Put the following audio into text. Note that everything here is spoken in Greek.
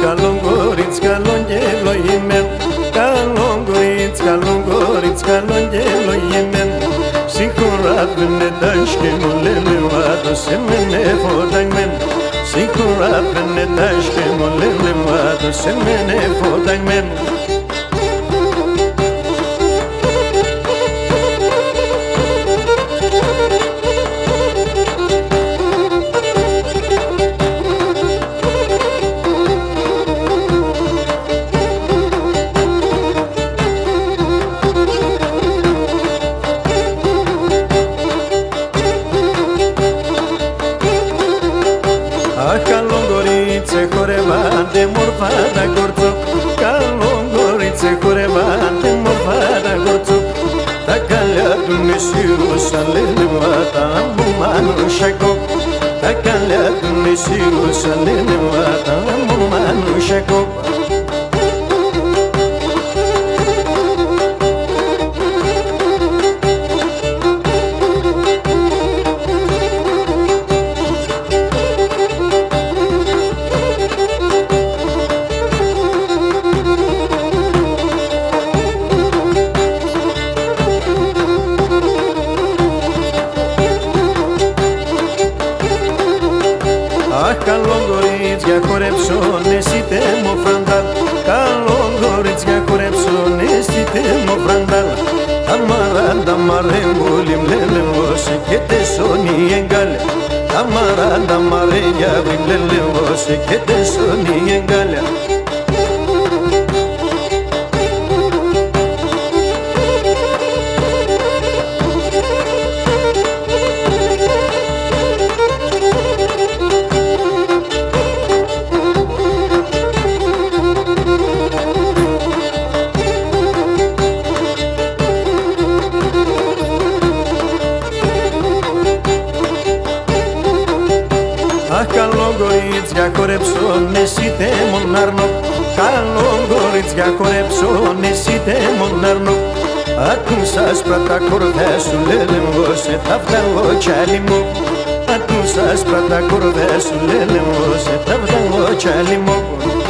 καλό κορίτσι, καλό και ευλογημένο. Καλό κορίτσι, καλό κορίτσι, καλό και ευλογημένο. Συγχωράπαινε τα σκέμου λένε βάτω σε μένε φωταγμένο. Συγχωράπαινε τα σκέμου λένε βάτω σε μένε φωταγμένο. Καλό κορίτσε χορεύατε μορφά τα κορτσό. Καλό κορίτσε χορεύατε μορφά τα κορτσό. Τα καλιά του νησιού σαν λένε βάτα μου μανουσιακό. Τα καλιά του νησιού σαν λένε βάτα μου μανουσιακό. Καλό κορίτσια χορέψον, εσύ τέμω φραντάλ. Καλό κορίτσια χορέψον, εσύ τέμω φραντάλ. Τα μαρέμπολι μλέλε βόσε και τεσόνι εγκάλε. Τα μαρένια μλέλε βόσε και τεσόνι εγκάλε. Καλό κορίτσια χορέψον, εσύ τέμον αρνό. Καλό κορίτσια χορέψον, εσύ τέμον αρνό. Άκουσα σπρατά κορδιά σου λένε βόσε τα βγάλω κι άλλη μου. Άκουσα σπρατά κορδιά σου λένε βόσε τα βγάλω κι άλλη μου.